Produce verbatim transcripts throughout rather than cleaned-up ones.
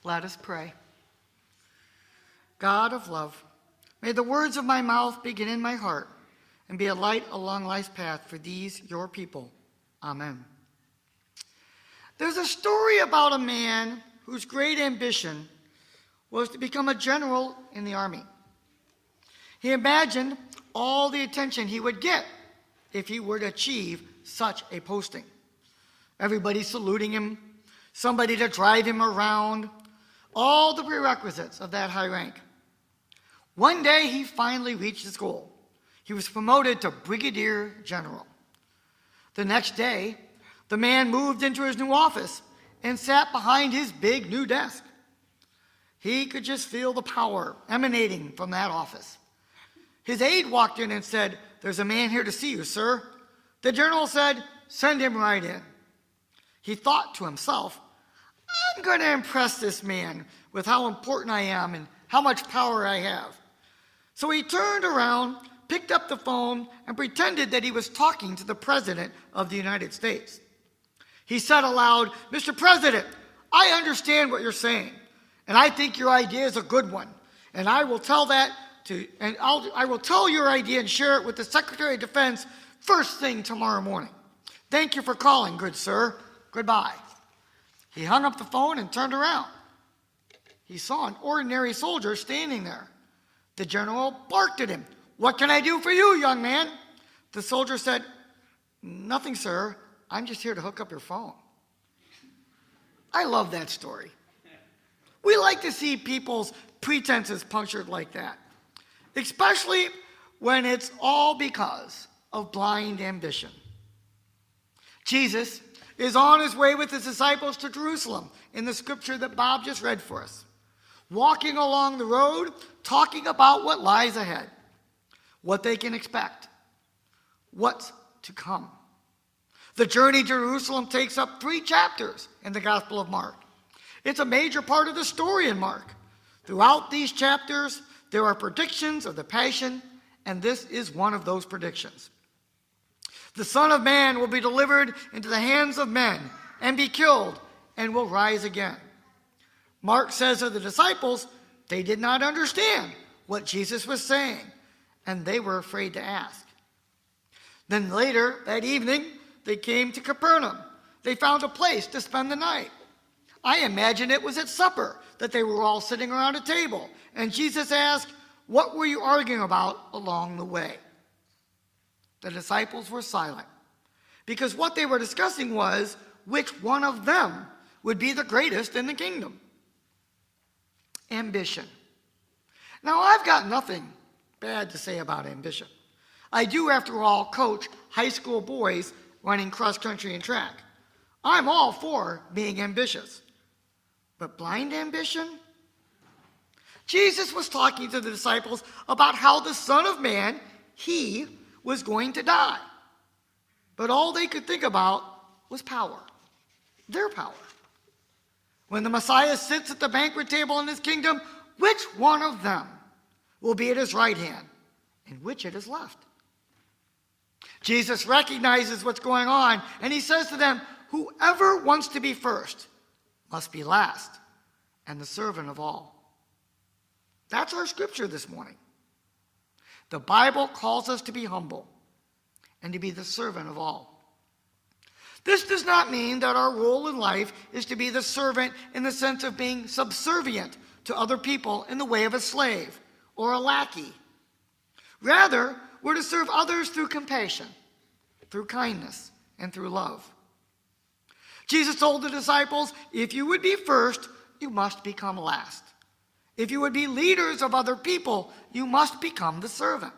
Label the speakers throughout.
Speaker 1: Let us pray. God of love, may the words of my mouth begin in my heart and be a light along life's path for these, your people. Amen. There's a story about a man whose great ambition was to become a general in the army. He imagined all the attention he would get if he were to achieve such a posting. Everybody saluting him, somebody to drive him around, all the prerequisites of that high rank. One day he finally reached his goal. He was promoted to brigadier general. The next day, the man moved into his new office and sat behind his big new desk. He could just feel the power emanating from that office. His aide walked in and said, "There's a man here to see you, sir." The general said, "Send him right in." He thought to himself, "I'm going to impress this man with how important I am and how much power I have." So he turned around, picked up the phone, and pretended that he was talking to the President of the United States. He said aloud, "Mister President, I understand what you're saying, and I think your idea is a good one. And I will tell that to, and I'll, I will tell your idea and share it with the Secretary of Defense first thing tomorrow morning. Thank you for calling, good sir. Goodbye." He hung up the phone and turned around. He saw an ordinary soldier standing there. The general barked at him. "What can I do for you, young man?" The soldier said, "Nothing, sir. I'm just here to hook up your phone." I love that story. We like to see people's pretenses punctured like that, especially when it's all because of blind ambition. Jesus is on his way with his disciples to Jerusalem in the scripture that Bob just read for us, walking along the road, talking about what lies ahead, what they can expect, what's to come. The journey to Jerusalem takes up three chapters in the Gospel of Mark. It's a major part of the story in Mark. Throughout these chapters, there are predictions of the Passion, and this is one of those predictions. The Son of Man will be delivered into the hands of men and be killed and will rise again. Mark says of the disciples, they did not understand what Jesus was saying, and they were afraid to ask. Then later that evening, they came to Capernaum. They found a place to spend the night. I imagine it was at supper that they were all sitting around a table, and Jesus asked, "What were you arguing about along the way?" The disciples were silent, because what they were discussing was which one of them would be the greatest in the kingdom. Ambition. Now, I've got nothing bad to say about ambition. I do, after all, coach high school boys running cross country and track. I'm all for being ambitious. But blind ambition? Jesus was talking to the disciples about how the Son of Man, he was going to die. But all they could think about was power, their power. When the Messiah sits at the banquet table in his kingdom, which one of them will be at his right hand and which at his left? Jesus recognizes what's going on, and he says to them, "Whoever wants to be first must be last and the servant of all." That's our scripture this morning. The Bible calls us to be humble and to be the servant of all. This does not mean that our role in life is to be the servant in the sense of being subservient to other people in the way of a slave or a lackey. Rather, we're to serve others through compassion, through kindness, and through love. Jesus told the disciples, if you would be first, you must become last. If you would be leaders of other people, you must become the servant.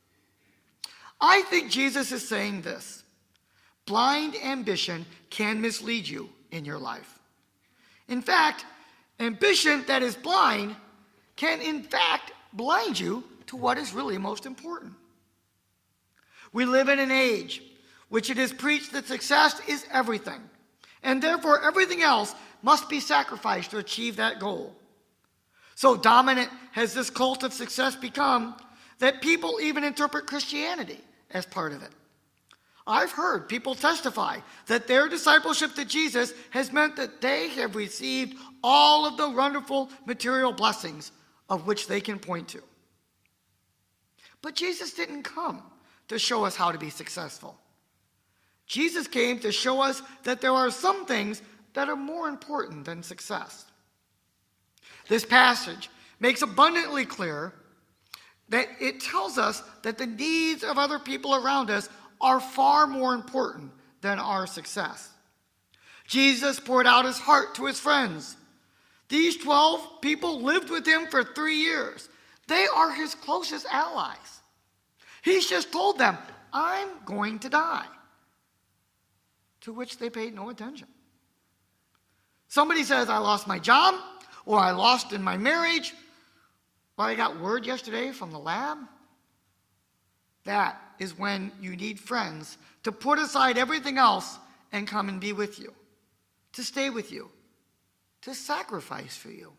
Speaker 1: I think Jesus is saying this: blind ambition can mislead you in your life. In fact, ambition that is blind can in fact blind you to what is really most important. We live in an age which it is preached that success is everything, and therefore everything else must be sacrificed to achieve that goal. So dominant has this cult of success become that people even interpret Christianity as part of it. I've heard people testify that their discipleship to Jesus has meant that they have received all of the wonderful material blessings of which they can point to. But Jesus didn't come to show us how to be successful. Jesus came to show us that there are some things that are more important than success. This passage makes abundantly clear that it tells us that the needs of other people around us are far more important than our success. Jesus poured out his heart to his friends. These twelve people lived with him for three years. They are his closest allies. He's just told them, I'm going to die. To which they paid no attention. Somebody says, I lost my job, or I lost in my marriage, or I got word yesterday from the lab. That is when you need friends to put aside everything else and come and be with you, to stay with you, to sacrifice for you.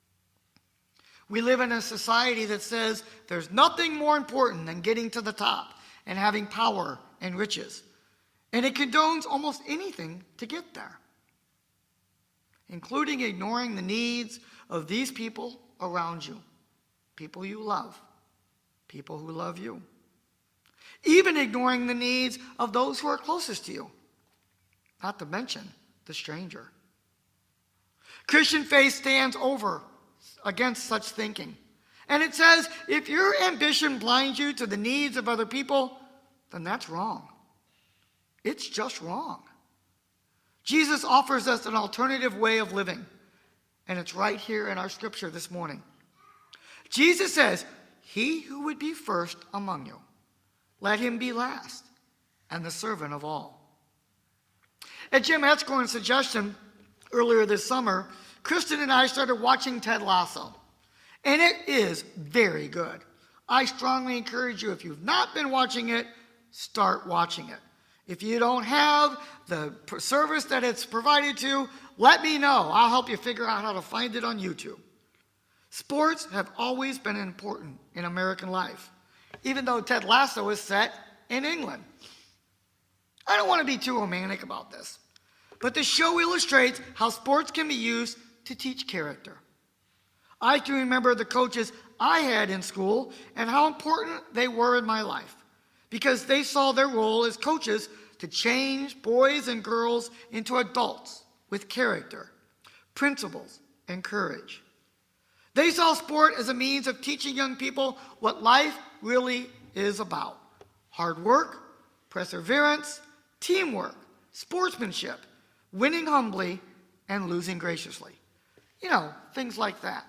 Speaker 1: We live in a society that says there's nothing more important than getting to the top and having power and riches. And it condones almost anything to get there, including ignoring the needs of these people around you, people you love, people who love you. Even ignoring the needs of those who are closest to you, not to mention the stranger. Christian faith stands over against such thinking. And it says, if your ambition blinds you to the needs of other people, then that's wrong. It's just wrong. Jesus offers us an alternative way of living, and it's right here in our scripture this morning. Jesus says, he who would be first among you, let him be last, and the servant of all. At Jim Etchkorn's suggestion earlier this summer, Kristen and I started watching Ted Lasso, and it is very good. I strongly encourage you, if you've not been watching it, start watching it. If you don't have the service that it's provided to, let me know. I'll help you figure out how to find it on YouTube. Sports have always been important in American life, even though Ted Lasso is set in England. I don't want to be too romantic about this, but the show illustrates how sports can be used to teach character. I can remember the coaches I had in school and how important they were in my life, because they saw their role as coaches to change boys and girls into adults with character, principles, and courage. They saw sport as a means of teaching young people what life really is about: hard work, perseverance, teamwork, sportsmanship, winning humbly, and losing graciously. You know, things like that.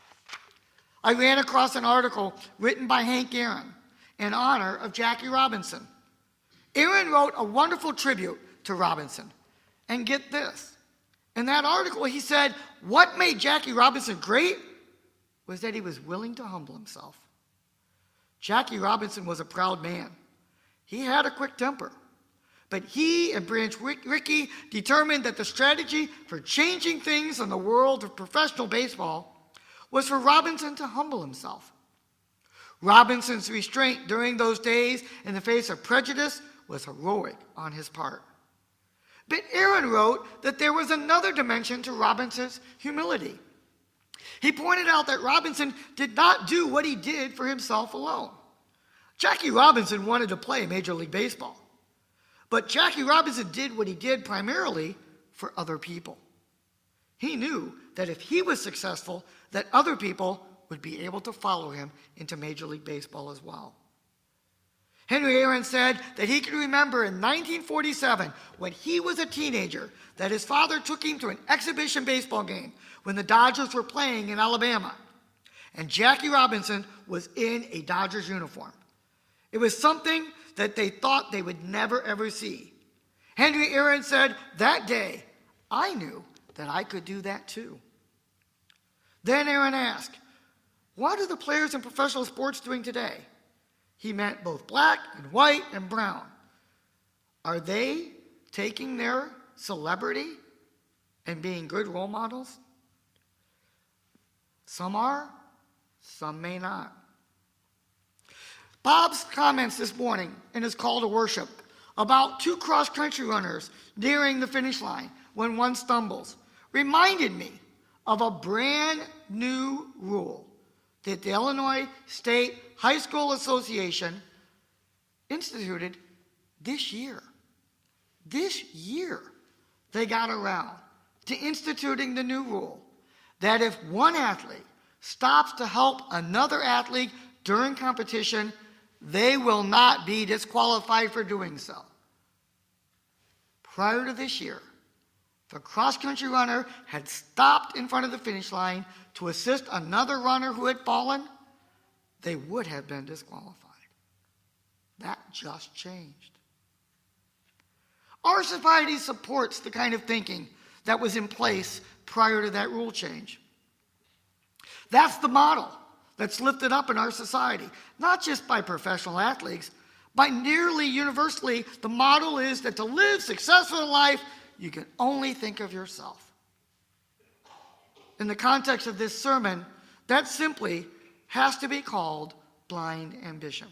Speaker 1: I ran across an article written by Hank Aaron in honor of Jackie Robinson. Aaron wrote a wonderful tribute to Robinson. And get this, in that article he said, what made Jackie Robinson great was that he was willing to humble himself. Jackie Robinson was a proud man. He had a quick temper. But he and Branch Rickey determined that the strategy for changing things in the world of professional baseball was for Robinson to humble himself. Robinson's restraint during those days in the face of prejudice was heroic on his part. But Aaron wrote that there was another dimension to Robinson's humility. He pointed out that Robinson did not do what he did for himself alone. Jackie Robinson wanted to play Major League Baseball. But Jackie Robinson did what he did primarily for other people. He knew that if he was successful, that other people would be able to follow him into Major League Baseball as well. Henry Aaron said that he could remember in nineteen forty-seven, when he was a teenager, that his father took him to an exhibition baseball game when the Dodgers were playing in Alabama. And Jackie Robinson was in a Dodgers uniform. It was something that they thought they would never ever see. Henry Aaron said, that day, I knew that I could do that too. Then Aaron asked, what are the players in professional sports doing today? He meant both black and white and brown. Are they taking their celebrity and being good role models? Some are, some may not. Bob's comments this morning in his call to worship about two cross-country runners nearing the finish line when one stumbles reminded me of a brand new rule that the Illinois State High School Association instituted this year. This year, they got around to instituting the new rule that if one athlete stops to help another athlete during competition, they will not be disqualified for doing so. Prior to this year, if a cross-country runner had stopped in front of the finish line to assist another runner who had fallen, they would have been disqualified. That just changed. Our society supports the kind of thinking that was in place prior to that rule change. That's the model that's lifted up in our society, not just by professional athletes, but nearly universally. The model is that to live successful in life, you can only think of yourself. In the context of this sermon, that simply has to be called blind ambition.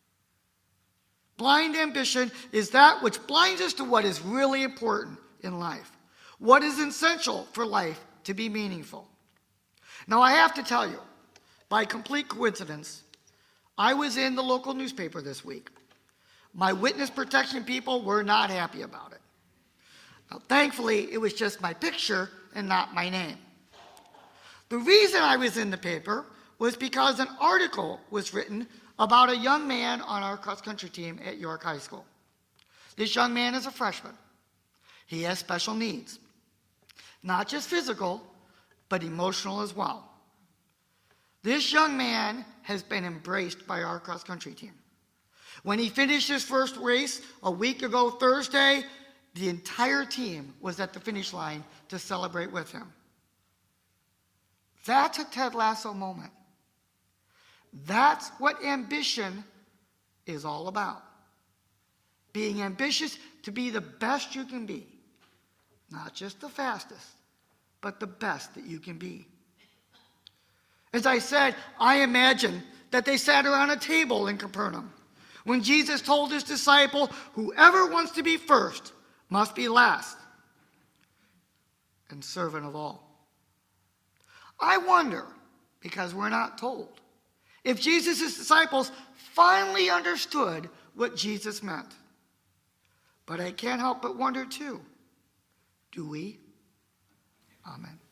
Speaker 1: Blind ambition is that which blinds us to what is really important in life, what is essential for life to be meaningful. Now, I have to tell you, by complete coincidence, I was in the local newspaper this week. My witness protection people were not happy about it. Now, thankfully, it was just my picture and not my name. The reason I was in the paper was because an article was written about a young man on our cross-country team at York High School. This young man is a freshman. He has special needs, not just physical, but emotional as well. This young man has been embraced by our cross-country team. When he finished his first race a week ago Thursday, the entire team was at the finish line to celebrate with him. That's a Ted Lasso moment. That's what ambition is all about. Being ambitious to be the best you can be. Not just the fastest, but the best that you can be. As I said, I imagine that they sat around a table in Capernaum when Jesus told his disciple, whoever wants to be first must be last and servant of all. I wonder, because we're not told, if Jesus' disciples finally understood what Jesus meant. But I can't help but wonder too, do we? Amen.